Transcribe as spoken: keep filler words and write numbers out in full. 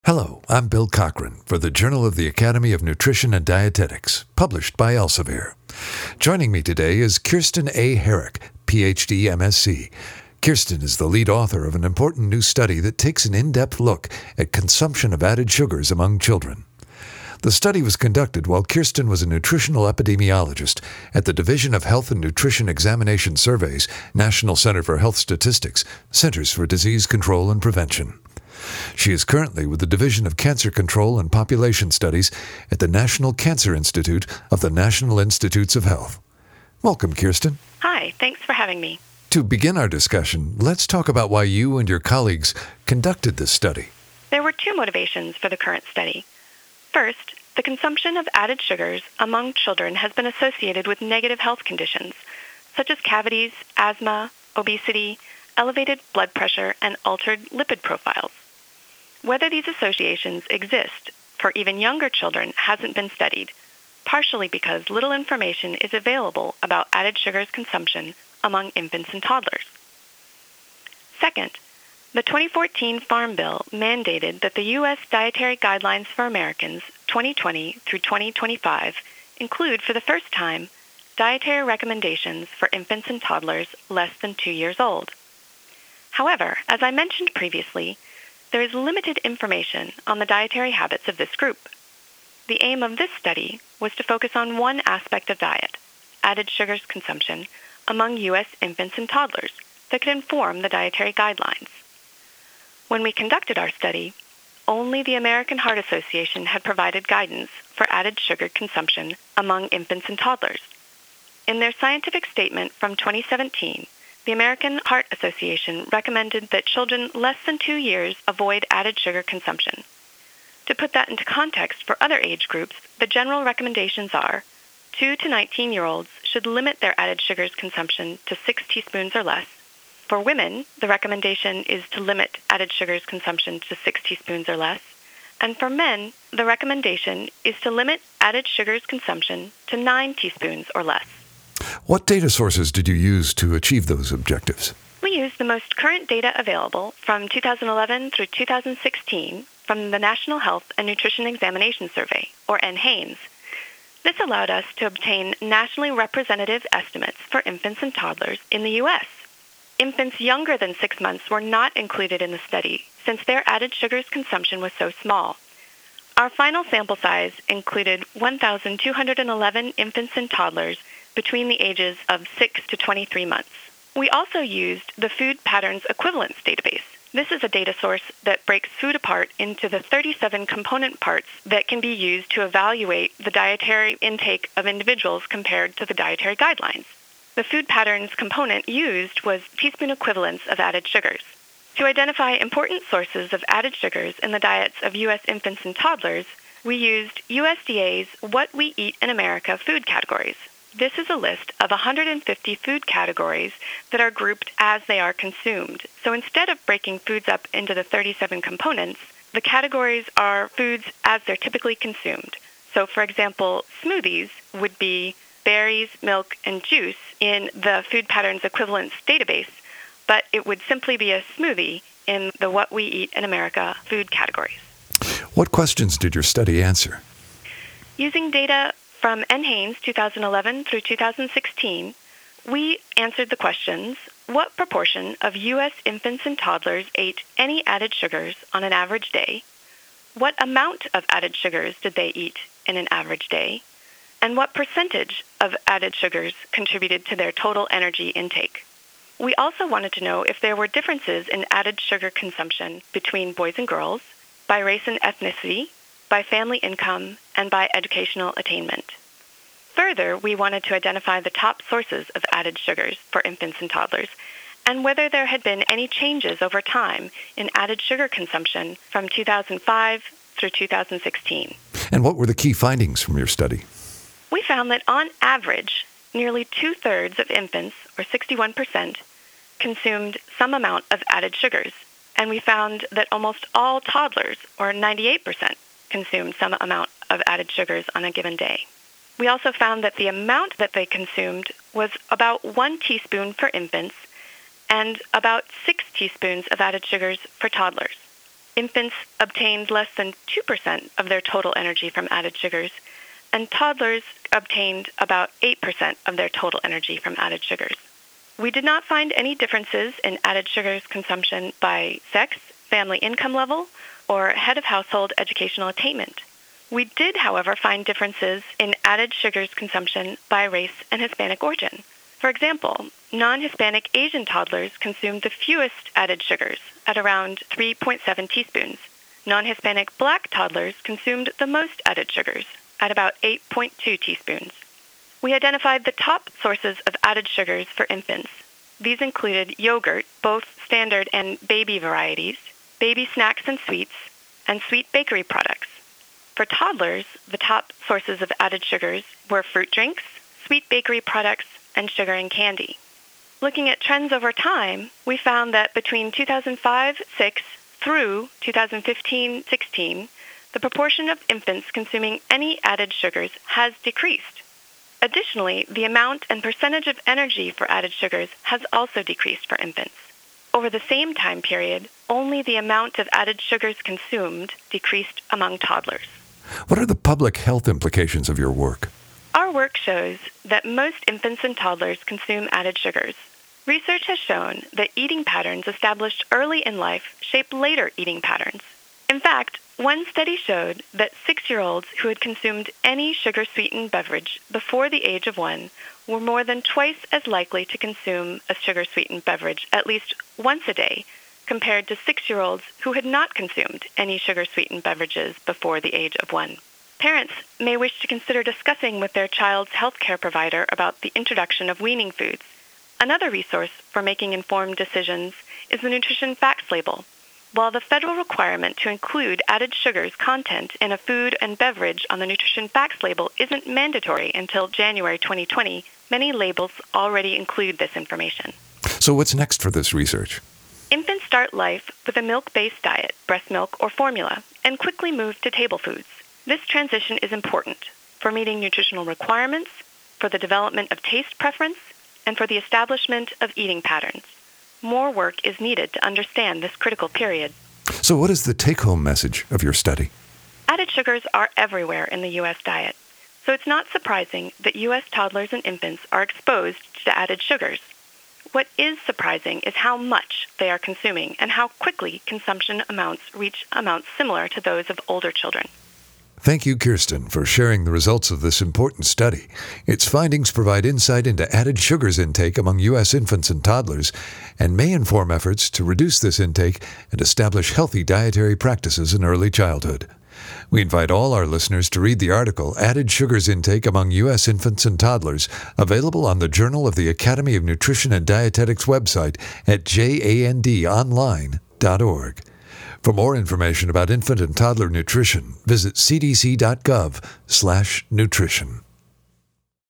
Hello, I'm Bill Cochran for the Journal of the Academy of Nutrition and Dietetics, published by Elsevier. Joining me today is Kirsten A. Herrick, P H D, M S c. Kirsten is the lead author of an important new study that takes an in-depth look at consumption of added sugars among children. The study was conducted while Kirsten was a nutritional epidemiologist at the Division of Health and Nutrition Examination Surveys, National Center for Health Statistics, Centers for Disease Control and Prevention. She is currently with the Division of Cancer Control and Population Studies at the National Cancer Institute of the National Institutes of Health. Welcome, Kirsten. Hi, thanks for having me. To begin our discussion, let's talk about why you and your colleagues conducted this study. There were two motivations for the current study. First, the consumption of added sugars among children has been associated with negative health conditions, such as cavities, asthma, obesity, elevated blood pressure, and altered lipid profiles. Whether these associations exist for even younger children hasn't been studied, partially because little information is available about added sugars consumption among infants and toddlers. Second, the twenty fourteen Farm Bill mandated that the U S Dietary Guidelines for Americans twenty twenty through twenty twenty-five include for the first time dietary recommendations for infants and toddlers less than two years old. However, as I mentioned previously, there is limited information on the dietary habits of this group. The aim of this study was to focus on one aspect of diet, added sugars consumption, among U S infants and toddlers that could inform the dietary guidelines. When we conducted our study, only the American Heart Association had provided guidance for added sugar consumption among infants and toddlers. In their scientific statement from twenty seventeen, the American Heart Association recommended that children less than two years avoid added sugar consumption. To put that into context for other age groups, the general recommendations are two to nineteen-year-olds should limit their added sugars consumption to six teaspoons or less. For women, the recommendation is to limit added sugars consumption to six teaspoons or less. And for men, the recommendation is to limit added sugars consumption to nine teaspoons or less. What data sources did you use to achieve those objectives? We used the most current data available from two thousand eleven through two thousand sixteen from the National Health and Nutrition Examination Survey, or N HANES. This allowed us to obtain nationally representative estimates for infants and toddlers in the U S. Infants younger than six months were not included in the study since their added sugars consumption was so small. Our final sample size included one thousand two hundred eleven infants and toddlers between the ages of six to twenty-three months. We also used the Food Patterns Equivalence database. This is a data source that breaks food apart into the thirty-seven component parts that can be used to evaluate the dietary intake of individuals compared to the dietary guidelines. The food patterns component used was teaspoon equivalents of added sugars. To identify important sources of added sugars in the diets of U S infants and toddlers, we used U S D A's What We Eat in America food categories. This is a list of one hundred fifty food categories that are grouped as they are consumed. So instead of breaking foods up into the thirty-seven components, the categories are foods as they're typically consumed. So for example, smoothies would be berries, milk, and juice in the Food Patterns Equivalence database, but it would simply be a smoothie in the What We Eat in America food categories. What questions did your study answer? Using data from N HANES two thousand eleven through two thousand sixteen, we answered the questions: what proportion of U S infants and toddlers ate any added sugars on an average day? What amount of added sugars did they eat in an average day? And what percentage of added sugars contributed to their total energy intake? We also wanted to know if there were differences in added sugar consumption between boys and girls, by race and ethnicity, by family income, and by educational attainment. Further, we wanted to identify the top sources of added sugars for infants and toddlers, and whether there had been any changes over time in added sugar consumption from two thousand five through two thousand sixteen. And what were the key findings from your study? We found that on average, nearly two-thirds of infants, or sixty-one percent, consumed some amount of added sugars, and we found that almost all toddlers, or ninety-eight percent, consumed some amount of added sugars on a given day. We also found that the amount that they consumed was about one teaspoon for infants and about six teaspoons of added sugars for toddlers. Infants obtained less than two percent of their total energy from added sugars, and toddlers obtained about eight percent of their total energy from added sugars. We did not find any differences in added sugars consumption by sex, family income level, or head of household educational attainment. We did, however, find differences in added sugars consumption by race and Hispanic origin. For example, non-Hispanic Asian toddlers consumed the fewest added sugars, at around three point seven teaspoons. Non-Hispanic Black toddlers consumed the most added sugars, at about eight point two teaspoons. We identified the top sources of added sugars for infants. These included yogurt, both standard and baby varieties, baby snacks and sweets, and sweet bakery products. For toddlers, the top sources of added sugars were fruit drinks, sweet bakery products, and sugar and candy. Looking at trends over time, we found that between two thousand five six through two thousand fifteen sixteen, the proportion of infants consuming any added sugars has decreased. Additionally, the amount and percentage of energy for added sugars has also decreased for infants. Over the same time period, only the amount of added sugars consumed decreased among toddlers. What are the public health implications of your work? Our work shows that most infants and toddlers consume added sugars. Research has shown that eating patterns established early in life shape later eating patterns. In fact, one study showed that six-year-olds who had consumed any sugar-sweetened beverage before the age of one were more than twice as likely to consume a sugar-sweetened beverage at least once a day compared to six-year-olds who had not consumed any sugar-sweetened beverages before the age of one. Parents may wish to consider discussing with their child's healthcare provider about the introduction of weaning foods. Another resource for making informed decisions is the Nutrition Facts Label. While the federal requirement to include added sugars content in a food and beverage on the Nutrition Facts Label isn't mandatory until January twenty twenty, many labels already include this information. So what's next for this research? Infants start life with a milk-based diet, breast milk or formula, and quickly move to table foods. This transition is important for meeting nutritional requirements, for the development of taste preference, and for the establishment of eating patterns. More work is needed to understand this critical period. So what is the take-home message of your study? Added sugars are everywhere in the U S diet, so it's not surprising that U S toddlers and infants are exposed to added sugars. What is surprising is how much they are consuming and how quickly consumption amounts reach amounts similar to those of older children. Thank you, Kirsten, for sharing the results of this important study. Its findings provide insight into added sugars intake among U S infants and toddlers and may inform efforts to reduce this intake and establish healthy dietary practices in early childhood. We invite all our listeners to read the article, Added Sugars Intake Among U S Infants and Toddlers, available on the Journal of the Academy of Nutrition and Dietetics website at jandonline dot org. For more information about infant and toddler nutrition, visit c d c dot gov slash nutrition.